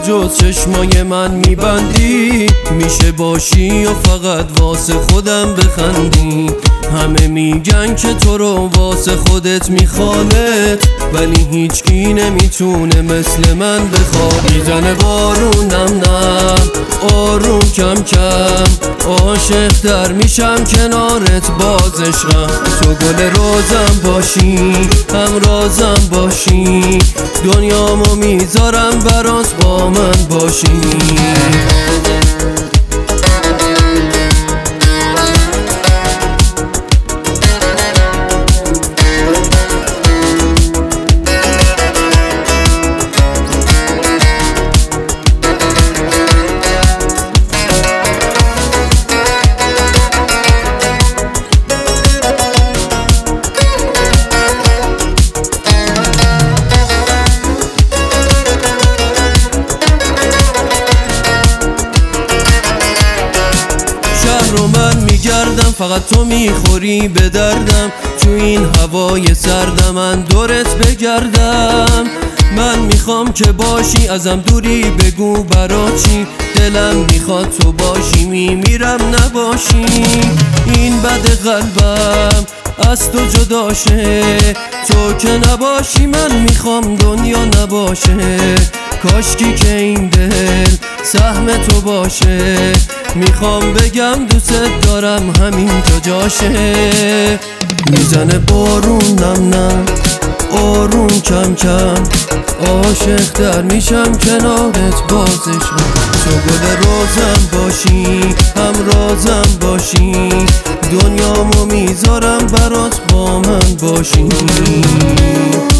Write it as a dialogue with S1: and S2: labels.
S1: جز چشمای من میبندی، میشه باشی و فقط واسه خودم بخندی. همه میگن که تو رو واسه خودت میخوانت، ولی هیچکی نمیتونه مثل من بخواد. میزنه بارونم نم آروم کم کم، عاشق در میشم کنارت باز عشقم. تو گل روزم باشی هم رازم باشی، دنیامو میذارم برات با من باشی. رو من میگردم فقط تو میخوری به دردم، تو این هوای سردم من دورت بگردم. من میخوام که باشی ازم دوری بگو برا چی، دلم میخواد تو باشی میمیرم نباشی. این بد قلبم از تو جداشه، تو که نباشی من میخوام دنیا نباشه. کاشکی که این دل سهم تو باشه، میخوام بگم دوست دارم همین جاشه. میزنه بارونم نم آروم کم کم، عاشق در میشم کنارت باز عشقم. تو گل روزم باشی هم رازم باشی، دنیامو میذارم برات با من باشی.